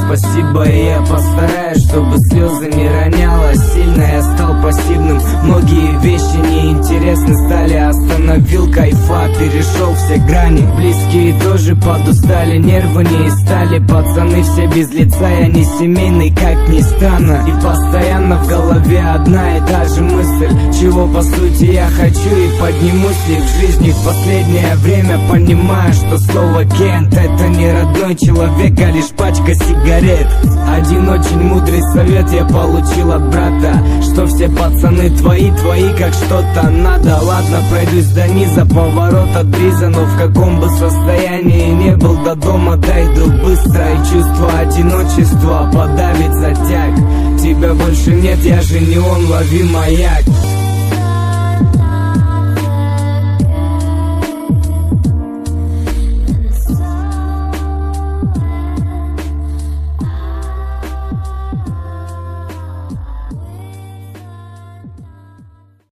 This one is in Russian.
спасибо, и я постараюсь, чтобы слезы не роняла сильно. Я стал пассивным, многие вещи неинтересны стали. Остановил кайфа, перешел все грани. Близкие тоже подустали, нервы не стали. Пацаны все без лица, я не семейный, как ни странно. И постоянно в голове одна и та же мысль, чего по сути я хочу и поднимусь ли в жизни. В последнее время понимаю, что слово Кент — это не родной человек, а лишь пачка сигарет. Один очень мудрый совет я получил от брата, что все пацаны твои, как что-то надо. Ладно, пройдусь до низа, поворот от бриза, но в каком бы состоянии не был, до дома дойду быстро. И чувство одиночества подавит затяг. Тебя больше нет, я же не он, лови маяк.